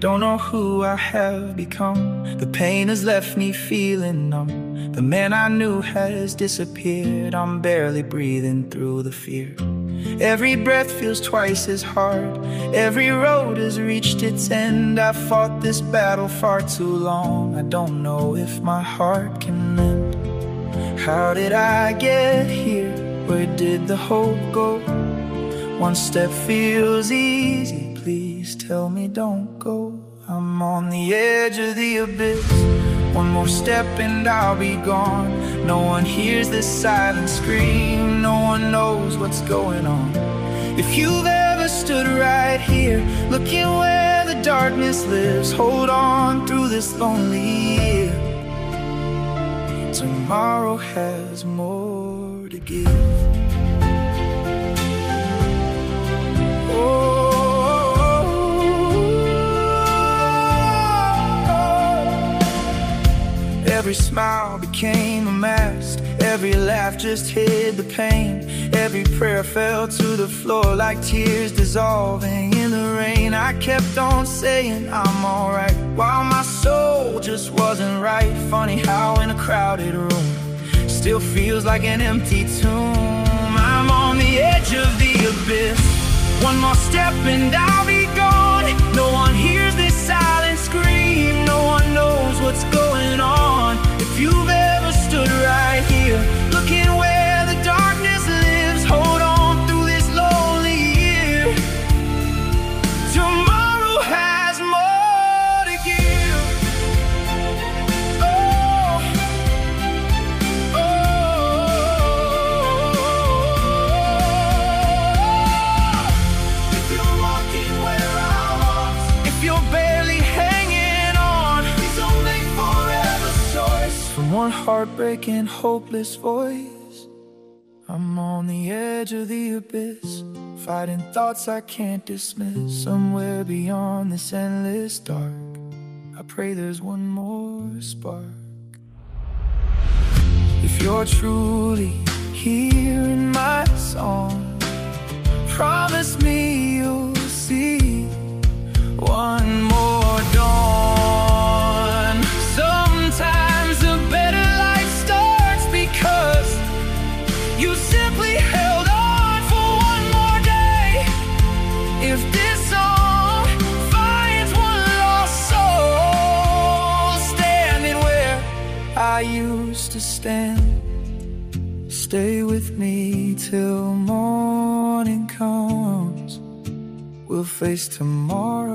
Don't know who I have become. The pain has left me feeling numb. The man I knew has disappeared. I'm barely breathing through the fear. Every breath feels twice as hard. Every road has reached its end. I've fought this battle far too long. I don't know if my heart can mend. How did I get here? Where did the hope go? One step feels easy. Please tell me don't go. I'm on the edge of the abyss. One more step and I'll be gone. No one hears this silent scream. No one knows what's going on. If you've ever stood right here, looking where the darkness lives, hold on through this lonely year. Tomorrow has more to give. Every smile became a mask. Every laugh just hid the pain. Every prayer fell to the floor like tears dissolving in the rain. I kept on saying I'm alright, while my soul just wasn't right. Funny how in a crowded room still feels like an empty tomb. I'm on the edge of the abyss. One more step and I'll be gone. No one hears this silent scream. No one knows what's going on. If you've ever stood right here, looking where the darkness lives, hold on through this lonely year. Tomorrow has more to give. Oh, oh. If you're walking where I walked, if you're barely hanging on, please don't make forever choice. From one heartbreaking, hopeless voice, I'm on the edge of the abyss, fighting thoughts I can't dismiss. Somewhere beyond this endless dark, I pray there's one more spark. If you're truly hearing my song, promise me you'll see one more dawn. Sometimes a better life starts because you simply held on for one more day. If this song finds one lost soul standing where I used to stand, stay with me till morning comes. We'll face tomorrow